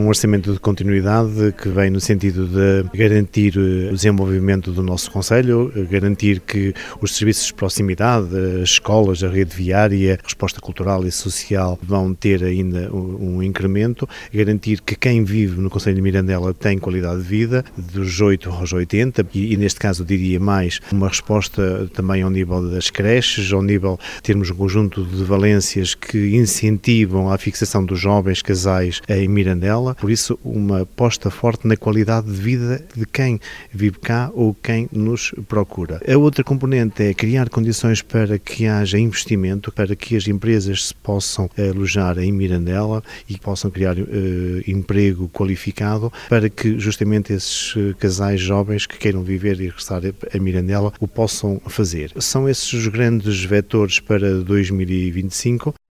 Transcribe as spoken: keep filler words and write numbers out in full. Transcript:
um orçamento de continuidade que vem no sentido de garantir o desenvolvimento do nosso concelho, garantir que os serviços de proximidade, as escolas, a rede viária, a resposta cultural e social vão ter ainda um, um incremento, garantir que quem vive no concelho de Mirandela tem qualidade de vida, dos oito aos oitenta, e, e neste caso diria mais, uma resposta também ao nível das creches, ao nível de termos um conjunto de valências que incentivam a fixação dos jovens casais em Mirandela, por isso uma aposta forte na qualidade de vida de quem vive cá ou quem nos procura. A outra componente é criar condições para que haja investimento, para que as empresas se possam alojar em Mirandela e possam criar uh, emprego qualificado para que justamente esses casais jovens que queiram viver e regressar a Mirandela o possam fazer. São esses os grandes vetores para dois mil e vinte e cinco.